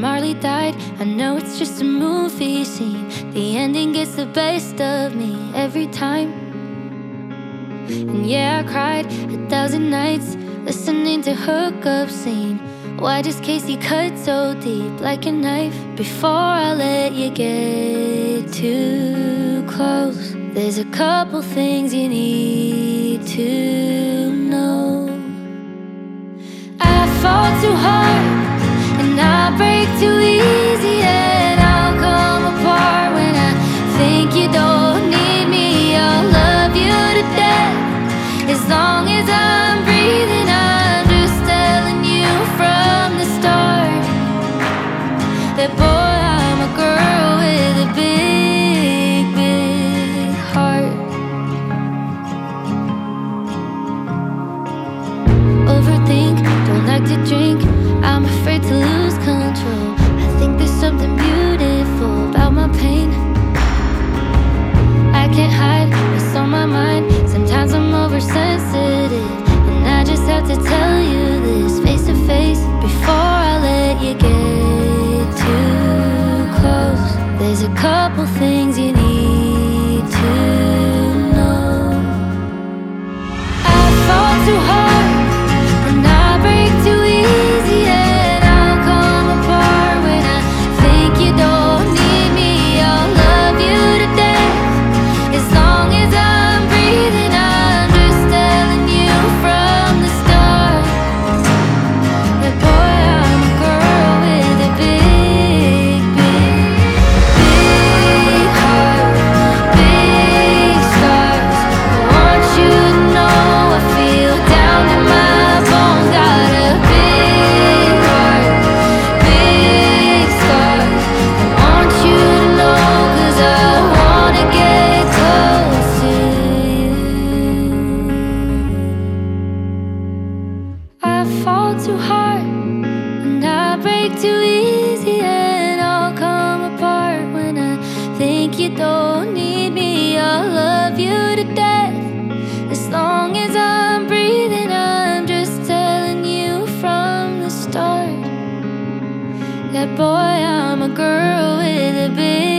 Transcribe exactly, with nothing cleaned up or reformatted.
Marley died, I know it's just a movie scene. The ending gets the best of me every time. And yeah, I cried a thousand nights listening to hookup scene. Why does Casey cut so deep like a knife? Before I let you get too close, there's a couple things you need to know. I fall too hard and I break too easy, and I'll come apart when I think you don't need me. I'll love you to death as long as I'm breathing. I'm just telling you from the start that, boy, I'm a girl with a big, big heart. Overthink, don't like to drink, I'm afraid to lose control. I think there's something beautiful about my pain. I can't hide what's on my mind. Sometimes I'm oversensitive, and I just have to tell you this face to face before I let you get too close. There's a couple things you need to know. I fall too hard and I break too easy, and I'll come apart when I think you don't need me. I'll love you to death as long as I'm breathing. I'm just telling you from the start that, boy, I'm a girl with a big, big, big heart, big scars. I want you to know I feel down in my bones. Got a big heart, big scars. I want you to know, 'cause I wanna get close to you. I fall too hard and I break too easy, and I'll come apart when I think you don't need me. I'll love you to death as long as I'm breathing. I'm just telling you from the start that, boy, I'm a girl with a big